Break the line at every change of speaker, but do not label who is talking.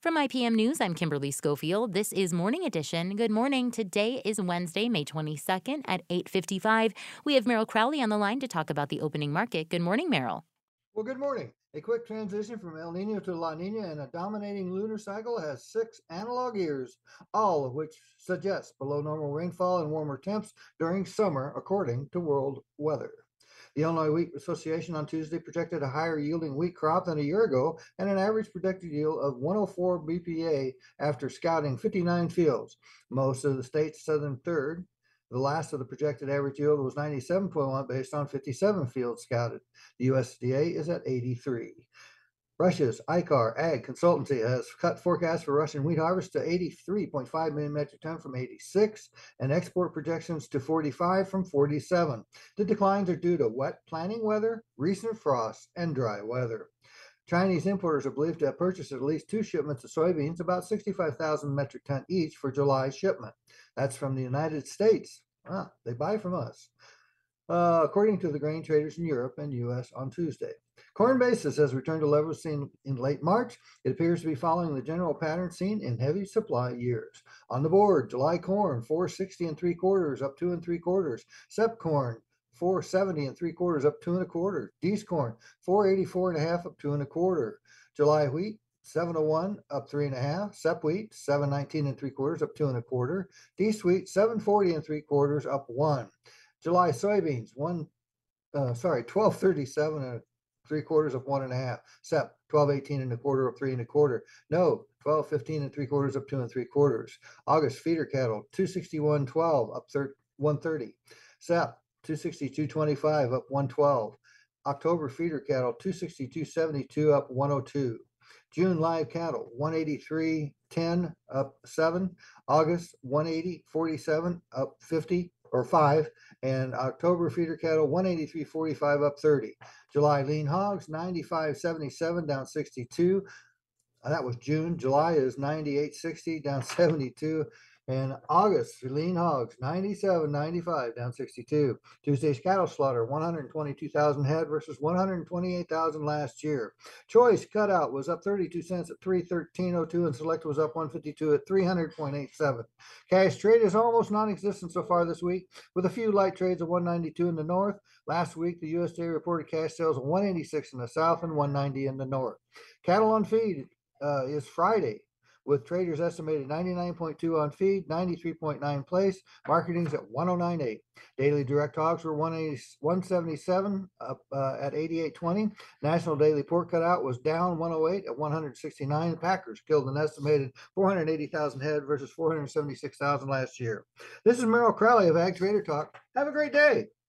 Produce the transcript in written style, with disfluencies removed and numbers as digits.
From IPM News, I'm Kimberly Schofield. This is Morning Edition. Good morning. Today is Wednesday, May 22nd at 8:55. We have Merrill Crowley on the line to talk about the opening market. Good morning, Merrill.
Well, good morning. A quick transition from El Nino to La Nina and a dominating lunar cycle has 6 analog years, all of which suggest below normal rainfall and warmer temps during summer, according to world weather. The Illinois Wheat Association on Tuesday projected a higher yielding wheat crop than a year ago and an average projected yield of 104 BPA after scouting 59 fields. Most of the state's southern third. The last of the projected average yield was 97.1 based on 57 fields scouted. The USDA is at 83. Russia's ICAR Ag Consultancy has cut forecasts for Russian wheat harvest to 83.5 million metric ton from 86 and export projections to 45 from 47. The declines are due to wet planting weather, recent frosts, and dry weather. Chinese importers are believed to have purchased at least 2 shipments of soybeans, about 65,000 metric ton each for July shipment. That's from the United States. They buy from us. According to the grain traders in Europe and U.S. on Tuesday. Corn basis has returned to levels seen in late March. It appears to be following the general pattern seen in heavy supply years. On the board, July corn 460 and 3/4 up 2 3/4. Sep corn 470 and 3/4 up 2 1/4. Dees corn 484 1/2 up 2 1/4. July wheat 701 up 3 1/2. Sep wheat 719 and 3/4 up 2 1/4. Dees wheat 740 and 3/4 up 1. July soybeans 1237 and 3/4 up 1 1/2. Sep 1218 and 1/4 up 3 1/4. No 1215 and 3/4 up 2 3/4. August feeder cattle 261.12 up 130. Sep 262.25 up 112. October feeder cattle 262.72 up 102. June live cattle 183.10 up 7. August 180.47 up 50 or 5, and October feeder cattle 183.45 up 30. July lean hogs 95.77 down 62. That was June. July is 98.60 down 72. And August for lean hogs 97.95 down 62. Tuesday's cattle slaughter 122,000 head versus 128,000 last year. Choice cutout was up 32 cents at 313.02 and select was up 152 at 300.87. Cash trade is almost non-existent so far this week, with a few light trades of 192 in the north. Last week the USDA reported cash sales of 186 in the south and 190 in the north. Cattle on feed is Friday, with traders estimated 99.2 on feed, 93.9 place. Marketing's at 109.8. Daily direct hogs were 177 up at 88.20. National daily pork cutout was down 108 at 169. Packers killed an estimated 480,000 head versus 476,000 last year. This is Merrill Crowley of Ag Trader Talk. Have a great day.